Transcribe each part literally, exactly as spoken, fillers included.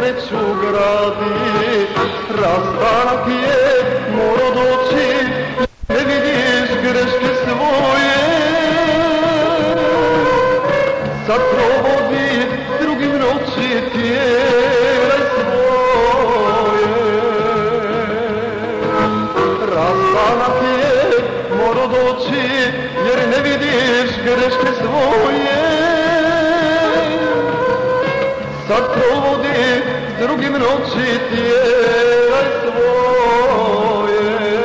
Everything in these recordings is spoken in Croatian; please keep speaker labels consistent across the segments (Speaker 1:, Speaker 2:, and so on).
Speaker 1: sreću gradi, rastanak je moro doći, ne vidiš greške svoje. Sad provodi drugim noći tijele svoje. Rastanak je moro doći, jer ne vidiš greške svoje. Sad provodi drugim noći tijele svoje.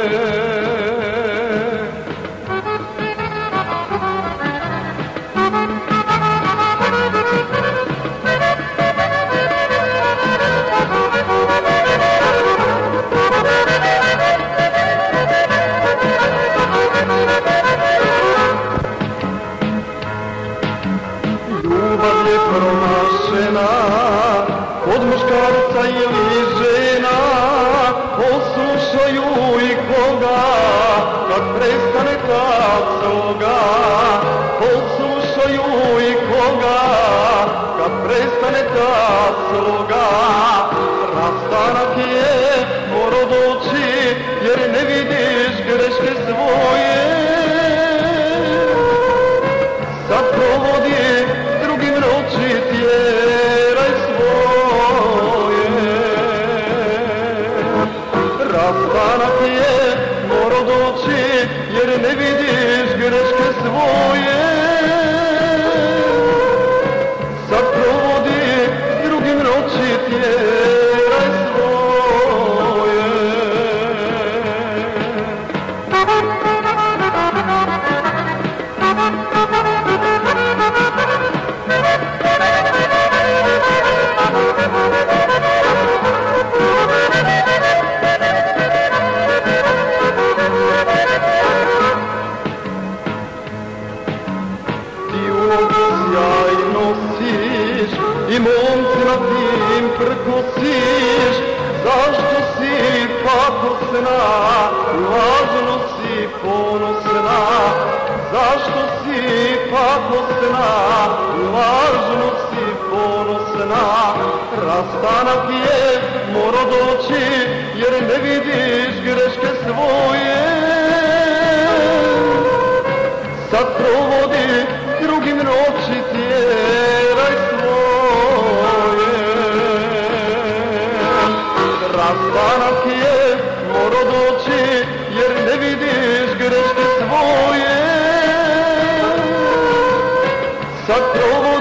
Speaker 1: Ljubav je pronašena od muškarca ili žena, poslušaju i koga, kad prestane ta sloga. Poslušaju i koga, kad prestane ta sloga. Rastanak je moro doći, jer ne vidiš greške svoje. Sad provodi drugim noći tjeraj svoje. Rastanak je moro doći, jer ne vidiš greške svoje. Sad provodi drugim noći tjeraj svoje. Ti ulogu sjaj nosiš i momcima tim prkosiš. Zašto si pakosna, lažno si ponosna? Zašto si pakosna, lažno si ponosna? Rastanak je moro doći, jer ne vidiš greške svoje. Sad provodi drugim noći tjeraj svoje. Rastanak je moro doći, jer ne vidiš greške svoje. Sad provodi